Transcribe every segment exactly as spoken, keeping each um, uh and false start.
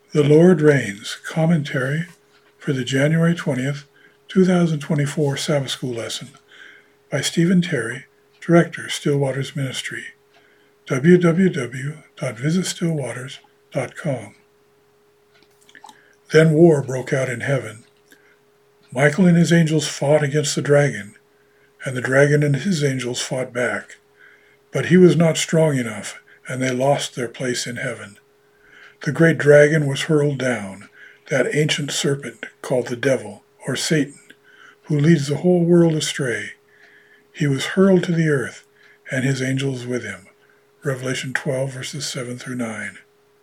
The Lord Reigns, Commentary for the January twentieth, twenty twenty-four Sabbath School Lesson by Stephen Terry, Director, Stillwaters Ministry, w w w dot visit stillwaters dot com. Then war broke out in heaven. Michael and his angels fought against the dragon, and the dragon and his angels fought back. But he was not strong enough, and they lost their place in heaven. The great dragon was hurled down, that ancient serpent called the devil, or Satan, who leads the whole world astray. He was hurled to the earth, and his angels with him. Revelation twelve, verses seven through nine.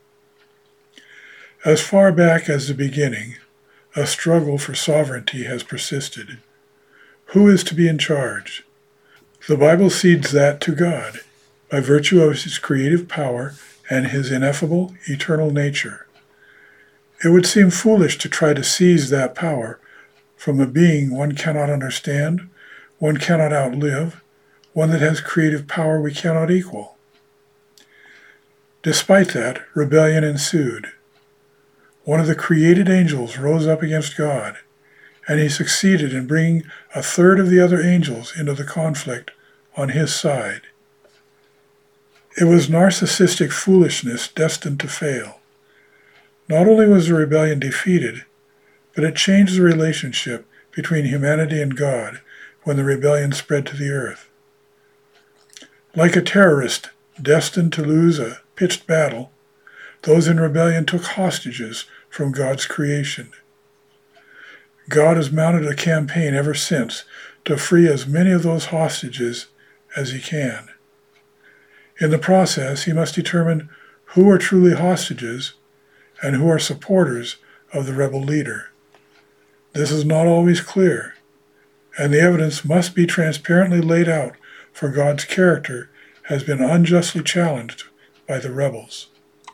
As far back as the beginning, a struggle for sovereignty has persisted. Who is to be in charge? The Bible cedes that to God, by virtue of his creative power and his ineffable, eternal nature. It would seem foolish to try to seize that power from a being one cannot understand, one cannot outlive, one that has creative power we cannot equal. Despite that, rebellion ensued. One of the created angels rose up against God, and he succeeded in bringing a third of the other angels into the conflict on his side. It was narcissistic foolishness destined to fail. Not only was the rebellion defeated, but it changed the relationship between humanity and God when the rebellion spread to the earth. Like a terrorist destined to lose a pitched battle, those in rebellion took hostages from God's creation. God has mounted a campaign ever since to free as many of those hostages as he can. In the process, he must determine who are truly hostages and who are supporters of the rebel leader. This is not always clear, and the evidence must be transparently laid out, for God's character has been unjustly challenged by the rebels.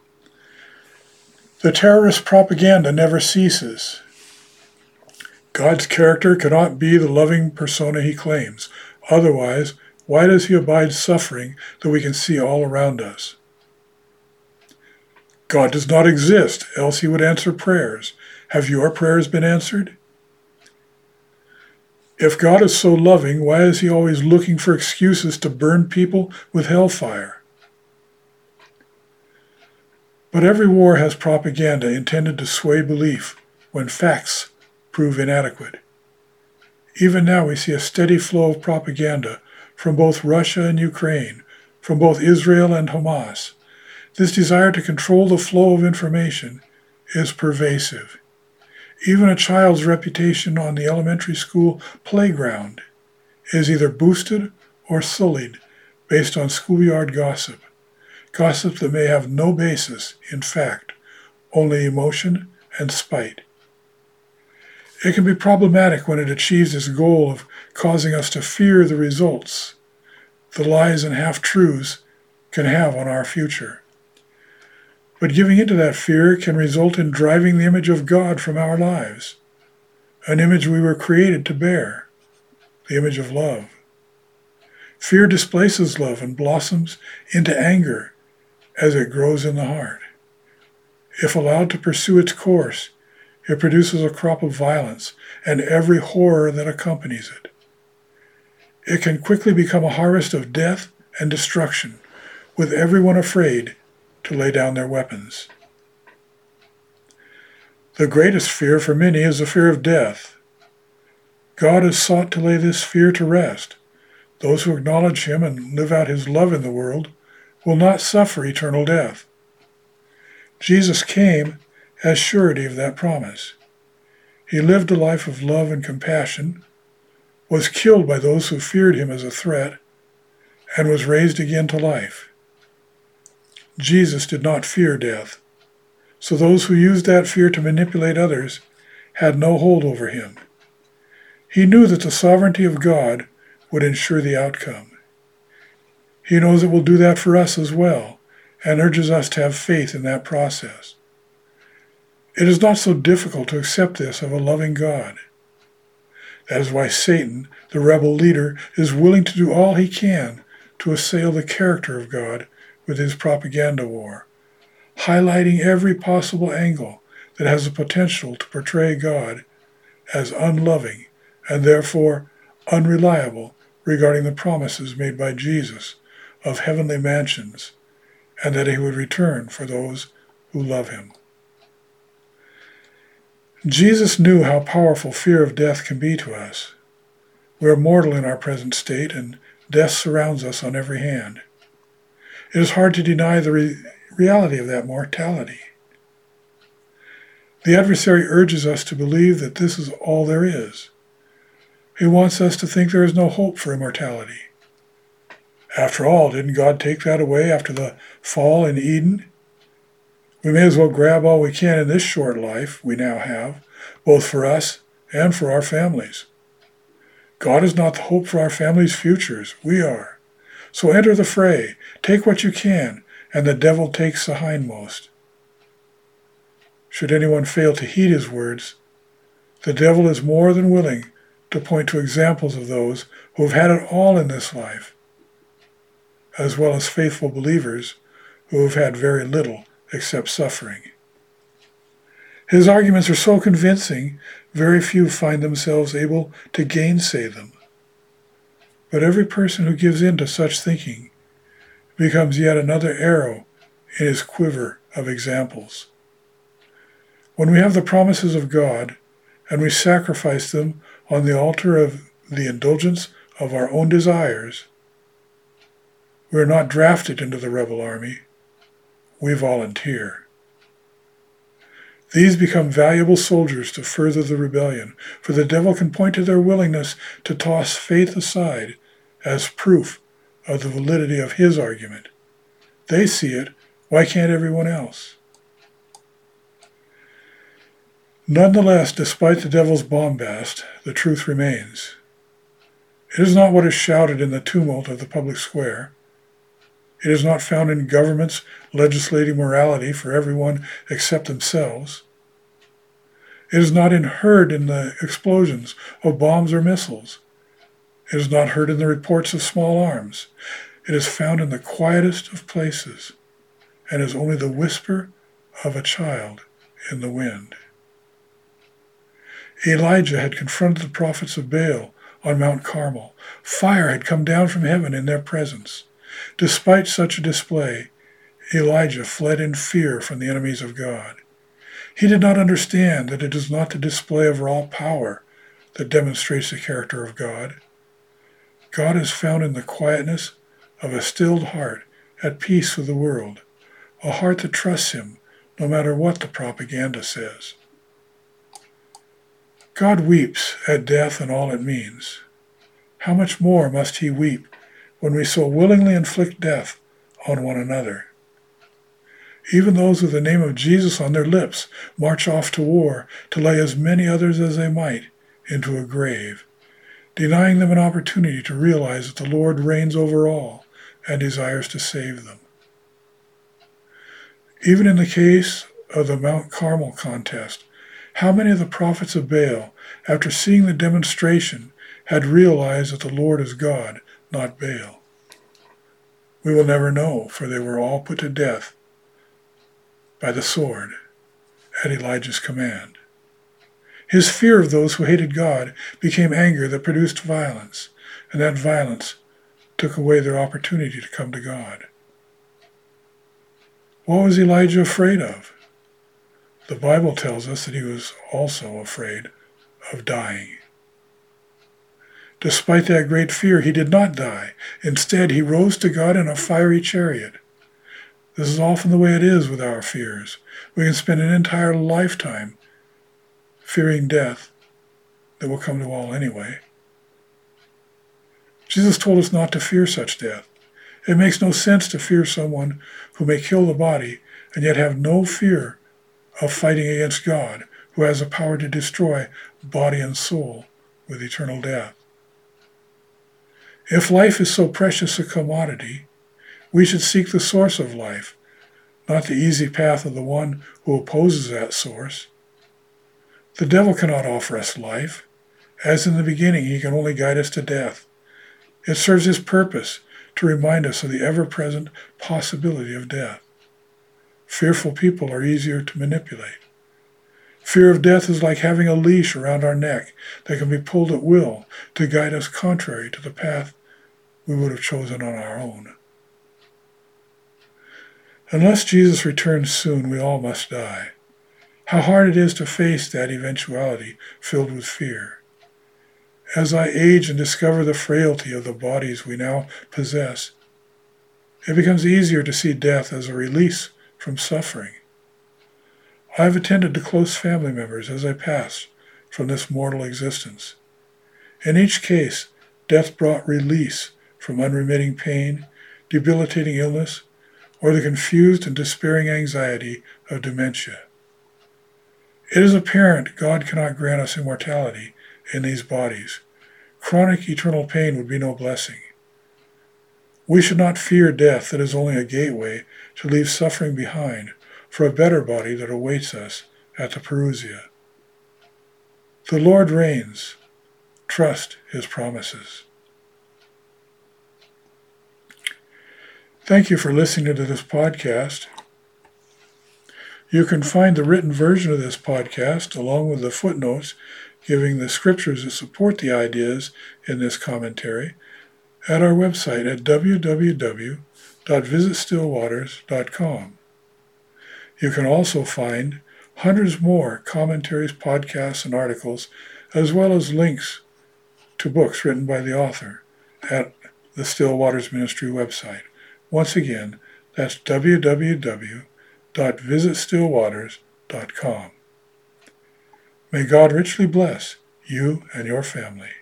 The terrorist propaganda never ceases. God's character cannot be the loving persona he claims. Otherwise, why does he abide suffering that we can see all around us? God does not exist, else he would answer prayers. Have your prayers been answered? If God is so loving, why is he always looking for excuses to burn people with hellfire? But every war has propaganda intended to sway belief when facts prove inadequate. Even now we see a steady flow of propaganda from both Russia and Ukraine, from both Israel and Hamas. This desire to control the flow of information is pervasive. Even a child's reputation on the elementary school playground is either boosted or sullied based on schoolyard gossip, gossip that may have no basis in fact, only emotion and spite. It can be problematic when it achieves its goal of causing us to fear the results the lies and half-truths can have on our future. But giving into that fear can result in driving the image of God from our lives, an image we were created to bear, the image of love. Fear displaces love and blossoms into anger as it grows in the heart. If allowed to pursue its course, it produces a crop of violence and every horror that accompanies it. It can quickly become a harvest of death and destruction, with everyone afraid to lay down their weapons. The greatest fear for many is the fear of death. God has sought to lay this fear to rest. Those who acknowledge him and live out his love in the world will not suffer eternal death. Jesus came as surety of that promise. He lived a life of love and compassion, was killed by those who feared him as a threat, and was raised again to life. Jesus did not fear death, so those who used that fear to manipulate others had no hold over him. He knew that the sovereignty of God would ensure the outcome. He knows it will do that for us as well, and urges us to have faith in that process. It is not so difficult to accept this of a loving God. That is why Satan, the rebel leader, is willing to do all he can to assail the character of God with his propaganda war, highlighting every possible angle that has the potential to portray God as unloving and therefore unreliable regarding the promises made by Jesus of heavenly mansions and that he would return for those who love him. Jesus knew how powerful fear of death can be to us. We are mortal in our present state, and death surrounds us on every hand. It is hard to deny the re- reality of that mortality. The adversary urges us to believe that this is all there is. He wants us to think there is no hope for immortality. After all, didn't God take that away after the fall in Eden? We may as well grab all we can in this short life we now have, both for us and for our families. God is not the hope for our families' futures. We are. So enter the fray, take what you can, and the devil takes the hindmost. Should anyone fail to heed his words, the devil is more than willing to point to examples of those who have had it all in this life, as well as faithful believers who have had very little except suffering. His arguments are so convincing, very few find themselves able to gainsay them. But every person who gives in to such thinking becomes yet another arrow in his quiver of examples. When we have the promises of God and we sacrifice them on the altar of the indulgence of our own desires, we are not drafted into the rebel army. We volunteer. These become valuable soldiers to further the rebellion, for the devil can point to their willingness to toss faith aside as proof of the validity of his argument. They see it. Why can't everyone else? Nonetheless, despite the devil's bombast, the truth remains. It is not what is shouted in the tumult of the public square. It is not found in governments legislating morality for everyone except themselves. It is not in heard in the explosions of bombs or missiles. It is not heard in the reports of small arms. It is found in the quietest of places, and is only the whisper of a child in the wind. Elijah had confronted the prophets of Baal on Mount Carmel. Fire had come down from heaven in their presence. Despite such a display, Elijah fled in fear from the enemies of God. He did not understand that it is not the display of raw power that demonstrates the character of God. God is found in the quietness of a stilled heart at peace with the world, a heart that trusts him no matter what the propaganda says. God weeps at death and all it means. How much more must he weep when we so willingly inflict death on one another? Even those with the name of Jesus on their lips march off to war to lay as many others as they might into a grave, denying them an opportunity to realize that the Lord reigns over all and desires to save them. Even in the case of the Mount Carmel contest, how many of the prophets of Baal, after seeing the demonstration, had realized that the Lord is God, not Baal? We will never know, for they were all put to death by the sword at Elijah's command. His fear of those who hated God became anger that produced violence, and that violence took away their opportunity to come to God. What was Elijah afraid of? The Bible tells us that he was also afraid of dying. Despite that great fear, he did not die. Instead, he rose to God in a fiery chariot. This is often the way it is with our fears. We can spend an entire lifetime fearing death that will come to all anyway. Jesus told us not to fear such death. It makes no sense to fear someone who may kill the body and yet have no fear of fighting against God, who has the power to destroy body and soul with eternal death. If life is so precious a commodity, we should seek the source of life, not the easy path of the one who opposes that source. The devil cannot offer us life. As in the beginning, he can only guide us to death. It serves his purpose to remind us of the ever-present possibility of death. Fearful people are easier to manipulate. Fear of death is like having a leash around our neck that can be pulled at will to guide us contrary to the path we would have chosen on our own. Unless Jesus returns soon, we all must die. How hard it is to face that eventuality filled with fear. As I age and discover the frailty of the bodies we now possess, it becomes easier to see death as a release from suffering. I have attended to close family members as I passed from this mortal existence. In each case, death brought release from unremitting pain, debilitating illness, or the confused and despairing anxiety of dementia. It is apparent God cannot grant us immortality in these bodies. Chronic eternal pain would be no blessing. We should not fear death that is only a gateway to leave suffering behind for a better body that awaits us at the Parousia. The Lord reigns. Trust his promises. Thank you for listening to this podcast. You can find the written version of this podcast along with the footnotes giving the scriptures that support the ideas in this commentary at our website at w w w dot visit still waters dot com. You can also find hundreds more commentaries, podcasts, and articles, as well as links to books written by the author at the Still Waters Ministry website. Once again, that's w w w dot visit still waters dot com. May God richly bless you and your family.